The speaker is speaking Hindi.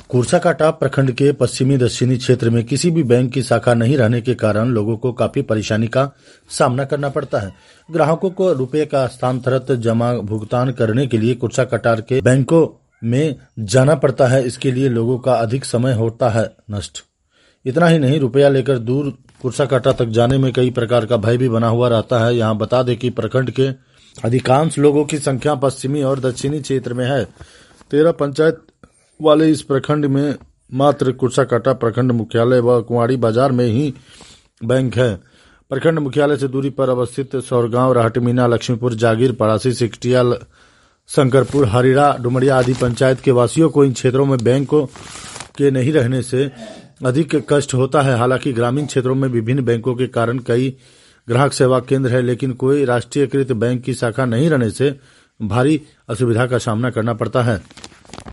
कुर्साकांटा प्रखंड के पश्चिमी दक्षिणी क्षेत्र में किसी भी बैंक की शाखा नहीं रहने के कारण लोगों को काफी परेशानी का सामना करना पड़ता है। ग्राहकों को रुपए का स्थानांतरित जमा भुगतान करने के लिए कुर्साकांटा के बैंकों में जाना पड़ता है। इसके लिए लोगों का अधिक समय होता है नष्ट। इतना ही नहीं, रुपया लेकर दूर कुर्साकांटा तक जाने में कई प्रकार का भय भी बना हुआ रहता है। यहाँ बता दें कि प्रखंड के अधिकांश लोगों की संख्या पश्चिमी और दक्षिणी क्षेत्र में है। 13 पंचायत वाले इस प्रखंड में मात्र कुर्साकांटा प्रखंड मुख्यालय व कुंवाड़ी बाजार में ही बैंक है। प्रखंड मुख्यालय से दूरी पर अवस्थित सौरगांव, राहटमीना, लक्ष्मीपुर, जागीर, पड़ासी, सिकटिया, शंकरपुर, हरिड़ा, डुमरिया आदि पंचायत के वासियों को इन क्षेत्रों में बैंकों के नहीं रहने से अधिक कष्ट होता है। हालांकि ग्रामीण क्षेत्रों में विभिन्न बैंकों के कारण कई ग्राहक सेवा केंद्र है, लेकिन कोई राष्ट्रीयकृत बैंक की शाखा नहीं रहने से भारी असुविधा का सामना करना पड़ता है।